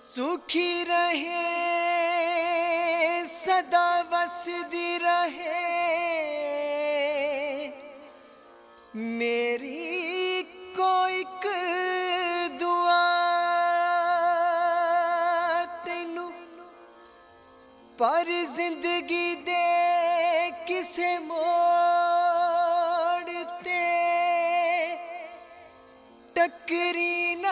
सुखी रहे सदा वसदी रहे मेरी कोई दुआ तेनू पर जिंदगी दे किसे मोड़ ते टकरी ना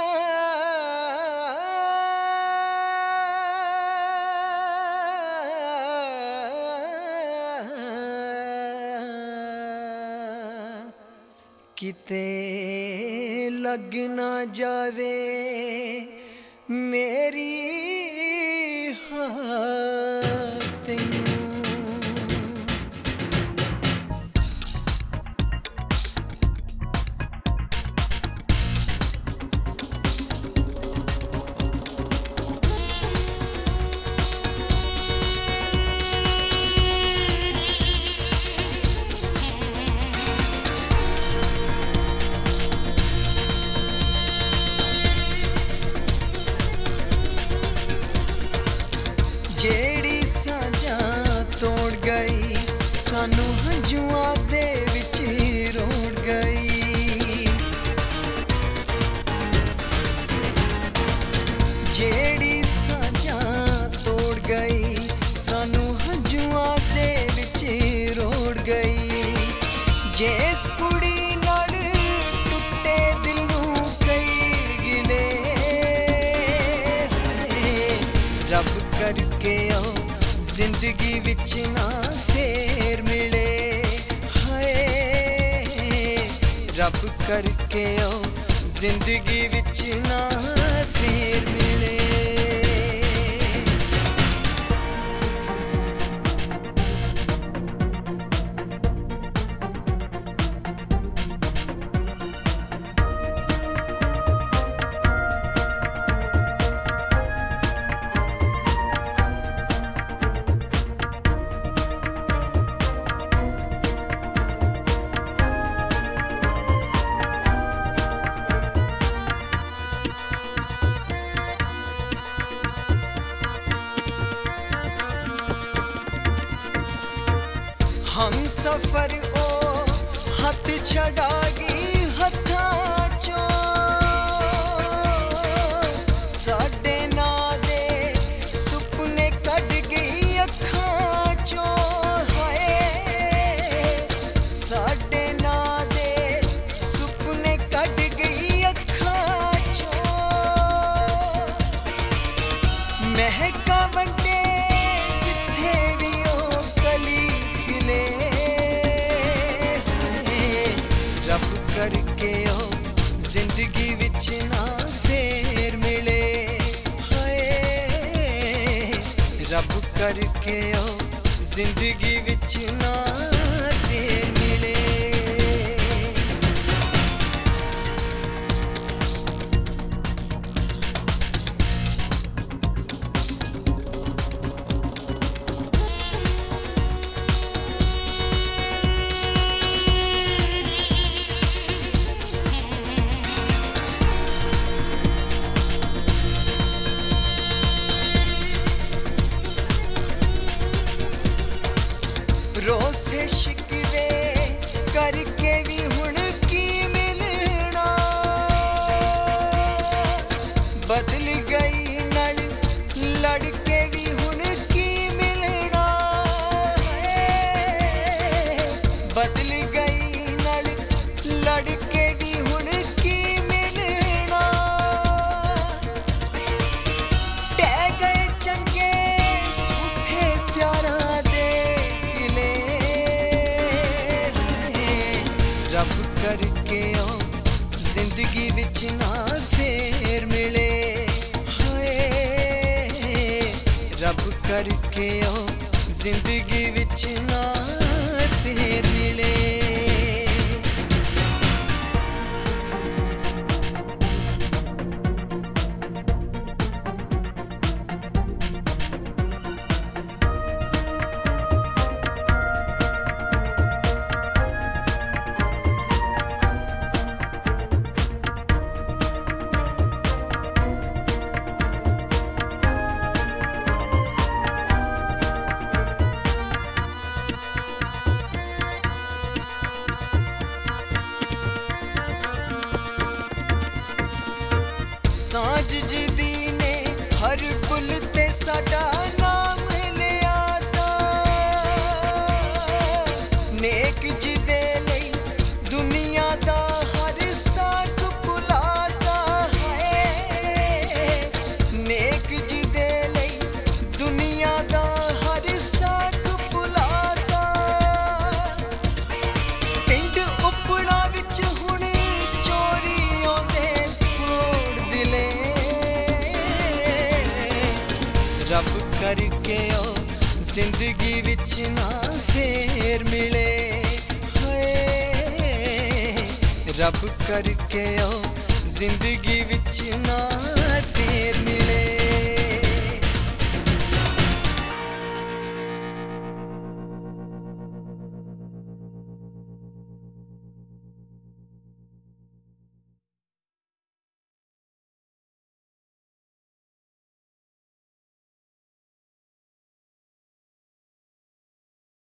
किते लग ना जावे मेरी जेड़ी साजा तोड़ गई सानू हंजुआं दे विच रोड़ गई। जेड़ी साजा तोड़ गई सानू हंजुआं दे विच रोड़ गई। जिस कुड़ी नाल टुटे दिल नूं कई गिले रब करके आओ जिंदगी विच ना फेर मिले हाय रब करके आओ जिंदगी विच ना फेर मिले। हम सफर ओ हथ छड़ा गई हथां चों साडे ना दे सुपने कढ गई अखां चों हाय साडे ना दे सुपने कढ गई अखां चों महका वंडे जिथे भी ओ कली खिले रब करके ओ जिंदगी विच ना फेर मिले हाय रब करके ओ जिंदगी विच ना फेर मिले। रोसे शिकवे करके भी हुण की मिलना बदल गई नल लड़के भी हुण की मिलना बदल गई नल लड़के भी हुण की मिलना टह गए चंगे झूठे प्यारा दे किले रब करके ओ जिंदगी विच ना फेर मिले हाय रब करके ओ जिंदगी विच ना फेर मिले। ਸਾਂਝ ਜਿਹਦੀ ਨੇ ਹਰ ਬੁੱਲ ਤੇ ਸਾਡਾ ਨਾਮ ਲਿਆ ਤਾ ਨੇਕ ਜਿਹਦੇ ਲਈ ਦੁਨੀਆ ਦਾ ਹਰ ਸਾਥ ਭੁਲਾਤਾ ਹੈ ਨੇਕ ਜਿਹਦੇ ਲਈ ਦੁਨੀਆ ਦਾ ਹਰ ਸਾਥ ਭੁਲਾਤਾ ਪਿੰਡ ਉਪੜਾ ਵਿੱਚ ਹੁਣ ਚੋਰੀ ਆਉਂਦੇ ਥੋੜ ਦਿਲੇ ਰੱਬ ਕਰਕੇ ਉਹ ਜ਼ਿੰਦਗੀ ਵਿੱਚ ਨਾ ਫੇਰ ਮਿਲੇ ਹਾਏ ਰੱਬ ਕਰਕੇ ਉਹ ਜ਼ਿੰਦਗੀ ਵਿੱਚ ਨਾ